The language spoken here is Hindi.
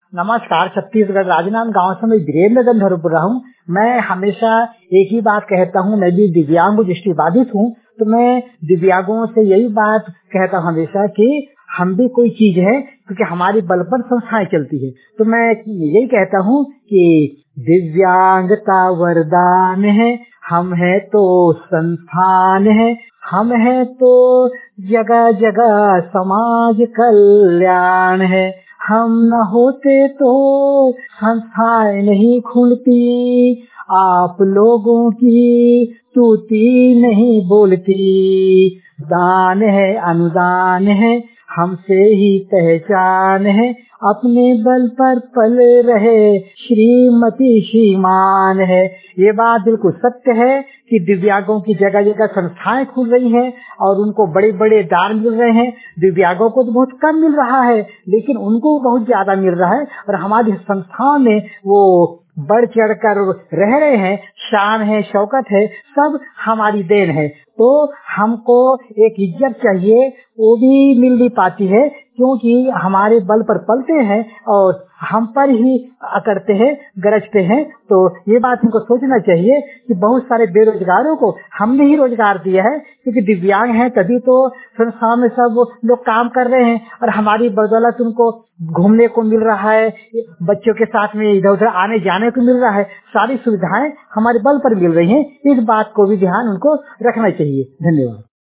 नमस्कार। छत्तीसगढ़ राजनांद गांव से मैं वीरेंद्र गंधर्व बोल रहा हूँ। मैं हमेशा एक ही बात कहता हूँ, मैं भी दिव्यांग दृष्टिबाधित हूँ, तो मैं दिव्यांगों से यही बात कहता हूँ हमेशा कि हम भी कोई चीज है, क्योंकि हमारी बल पर संस्थाएं चलती है। तो मैं यही कहता हूँ कि दिव्यांगता वरदान है, हम है तो संस्थान है, हम है तो जगह जगह समाज कल्याण है। हम न होते तो संस्थाएं नहीं खुलती, आप लोगों की तूती नहीं बोलती। दान है अनुदान है, हमसे ही पहचान है, अपने बल पर पल रहे श्रीमती श्रीमान है। ये बात बिल्कुल सत्य है कि दिव्यांगों की जगह जगह संस्थाएं खुल रही हैं और उनको बड़े बड़े दान मिल रहे हैं। दिव्यांगों को तो बहुत कम मिल रहा है, लेकिन उनको बहुत ज्यादा मिल रहा है और हमारी संस्थाओं में वो बढ़ चढ़ कर रह रहे हैं। शान है, शौकत है, सब हमारी देन है। तो हमको एक इज्जत चाहिए, वो भी मिल नहीं पाती है, क्योंकि हमारे बल पर पलते हैं और हम पर ही अकड़ते हैं, गरजते हैं। तो ये बात हमको सोचना चाहिए कि बहुत सारे बेरोजगारों को हमने ही रोजगार दिया है, क्योंकि दिव्यांग हैं तभी तो संस्था में सब लोग काम कर रहे हैं और हमारी बदौलत उनको घूमने को मिल रहा है, बच्चों के साथ में इधर उधर आने जाने को मिल रहा है, सारी सुविधाएं हमारे बल पर मिल रही हैं। इस बात को भी ध्यान उनको रखना चाहिए। धन्यवाद।